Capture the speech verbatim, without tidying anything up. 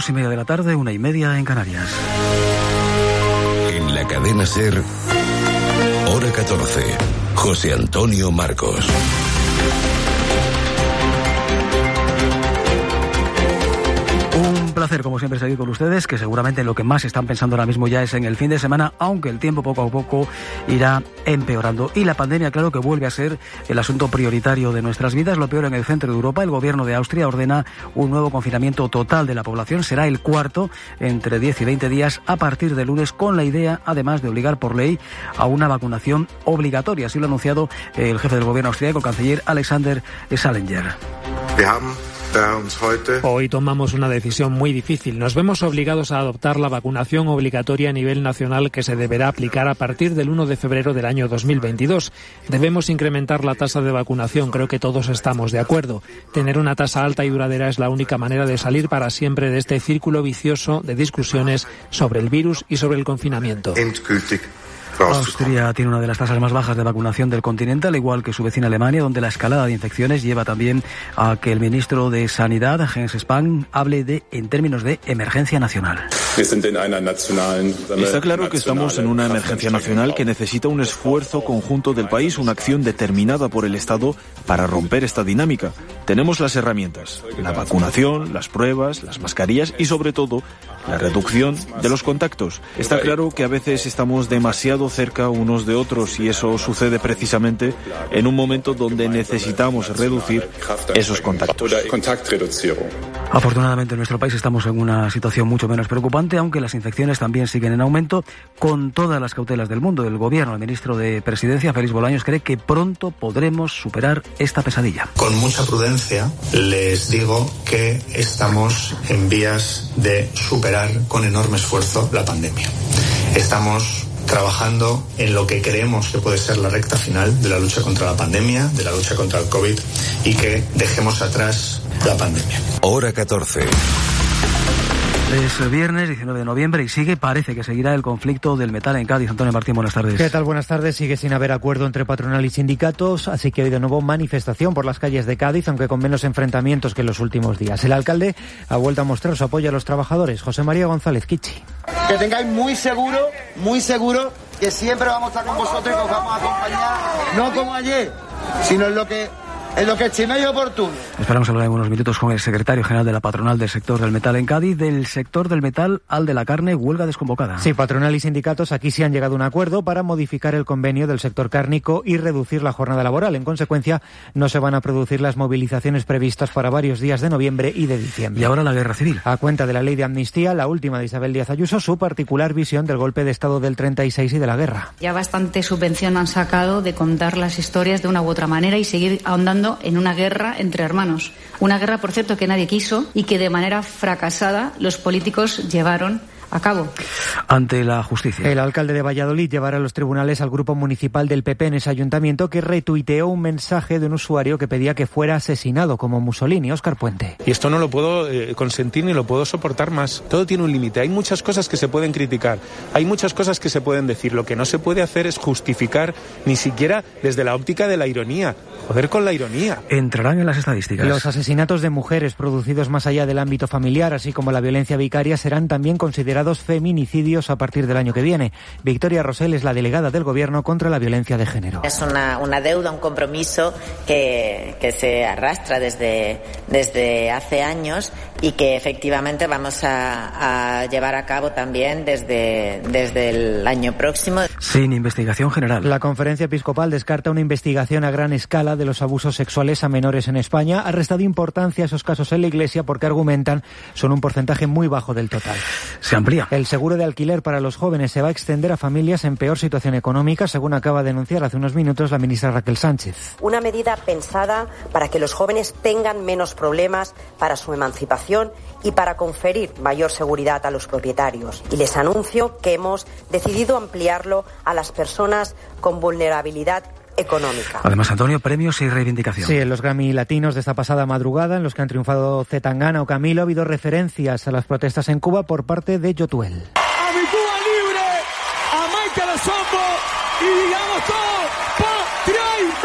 dos y media de la tarde, una y media en Canarias. En la cadena SER, hora catorce, José Antonio Marcos. Un placer, como siempre, seguir con ustedes, que seguramente lo que más están pensando ahora mismo ya es en el fin de semana, aunque el tiempo poco a poco irá empeorando. Y la pandemia, claro, que vuelve a ser el asunto prioritario de nuestras vidas. Lo peor en el centro de Europa. El gobierno de Austria ordena un nuevo confinamiento total de la población. Será el cuarto, entre diez y veinte días, a partir de lunes, con la idea, además, de obligar por ley a una vacunación obligatoria. Así lo ha anunciado el jefe del gobierno austríaco, el canciller Alexander Salenger. Hoy tomamos una decisión muy difícil. Nos vemos obligados a adoptar la vacunación obligatoria a nivel nacional, que se deberá aplicar a partir del uno de febrero del año dos mil veintidós. Debemos incrementar la tasa de vacunación, creo que todos estamos de acuerdo. Tener una tasa alta y duradera es la única manera de salir para siempre de este círculo vicioso de discusiones sobre el virus y sobre el confinamiento. Austria tiene una de las tasas más bajas de vacunación del continente, al igual que su vecina Alemania, donde la escalada de infecciones lleva también a que el ministro de Sanidad, Jens Spahn, hable de en términos de emergencia nacional. Está claro que estamos en una emergencia nacional que necesita un esfuerzo conjunto del país, una acción determinada por el Estado para romper esta dinámica. Tenemos las herramientas, la vacunación, las pruebas, las mascarillas y, sobre todo, la reducción de los contactos. Está claro que a veces estamos demasiado cerca unos de otros y eso sucede precisamente en un momento donde necesitamos reducir esos contactos. Afortunadamente en nuestro país estamos en una situación mucho menos preocupante, aunque las infecciones también siguen en aumento, con todas las cautelas del mundo. El gobierno, el ministro de Presidencia, Félix Bolaños, cree que pronto podremos superar esta pesadilla. Con mucha prudencia les digo que estamos en vías de superar con enorme esfuerzo la pandemia. Estamos trabajando en lo que creemos que puede ser la recta final de la lucha contra la pandemia, de la lucha contra el COVID, y que dejemos atrás la pandemia. Hora catorce. Es viernes diecinueve de noviembre y sigue, parece que seguirá el conflicto del metal en Cádiz. Antonio Martín, buenas tardes. ¿Qué tal? Buenas tardes. Sigue sin haber acuerdo entre patronal y sindicatos, así que hoy de nuevo manifestación por las calles de Cádiz, aunque con menos enfrentamientos que en los últimos días. El alcalde ha vuelto a mostrar su apoyo a los trabajadores. José María González Kichi. Que tengáis muy seguro, muy seguro, que siempre vamos a estar con vosotros y que os vamos a acompañar, no como ayer, sino en lo que... en lo que estiméis oportuno. Esperamos hablar en unos minutos con el secretario general de la patronal del sector del metal en Cádiz. Del sector del metal al de la carne, huelga desconvocada. Sí, patronal y sindicatos aquí sí han llegado a un acuerdo para modificar el convenio del sector cárnico y reducir la jornada laboral. En consecuencia, no se van a producir las movilizaciones previstas para varios días de noviembre y de diciembre. Y ahora la guerra civil. A cuenta de la ley de amnistía, la última de Isabel Díaz Ayuso, su particular visión del golpe de Estado del treinta y seis y de la guerra. Ya bastante subvención han sacado de contar las historias de una u otra manera y seguir ahondando en una guerra entre hermanos. Una guerra, por cierto, que nadie quiso y que de manera fracasada los políticos llevaron a cabo. Ante la justicia. El alcalde de Valladolid llevará a los tribunales al grupo municipal del P P en ese ayuntamiento, que retuiteó un mensaje de un usuario que pedía que fuera asesinado como Mussolini. Óscar Puente. Y esto no lo puedo eh, consentir ni lo puedo soportar más. Todo tiene un límite. Hay muchas cosas que se pueden criticar. Hay muchas cosas que se pueden decir. Lo que no se puede hacer es justificar, ni siquiera desde la óptica de la ironía. Joder con la ironía. Entrarán en las estadísticas. Los asesinatos de mujeres producidos más allá del ámbito familiar, así como la violencia vicaria, serán también considerados feminicidios a partir del año que viene. Victoria Rosell es la delegada del Gobierno contra la violencia de género. Es una, una deuda, un compromiso que, que se arrastra desde, desde hace años y que efectivamente vamos a, a llevar a cabo también desde, desde el año próximo. Sin investigación general. La Conferencia Episcopal descarta una investigación a gran escala de los abusos sexuales a menores en España. Ha restado importancia a esos casos en la Iglesia porque argumentan son un porcentaje muy bajo del total. Se amplía. El seguro de alquiler para los jóvenes se va a extender a familias en peor situación económica, según acaba de anunciar hace unos minutos la ministra Raquel Sánchez. Una medida pensada para que los jóvenes tengan menos problemas para su emancipación y para conferir mayor seguridad a los propietarios. Y les anuncio que hemos decidido ampliarlo a las personas con vulnerabilidad económica. Además, Antonio, premios y reivindicación. Sí, en los Grammy Latinos de esta pasada madrugada, en los que han triunfado C. Tangana o Camilo, ha habido referencias a las protestas en Cuba por parte de Yotuel. ¡A mi Cuba libre! ¡A Michael Osombo! ¡Y digamos todo!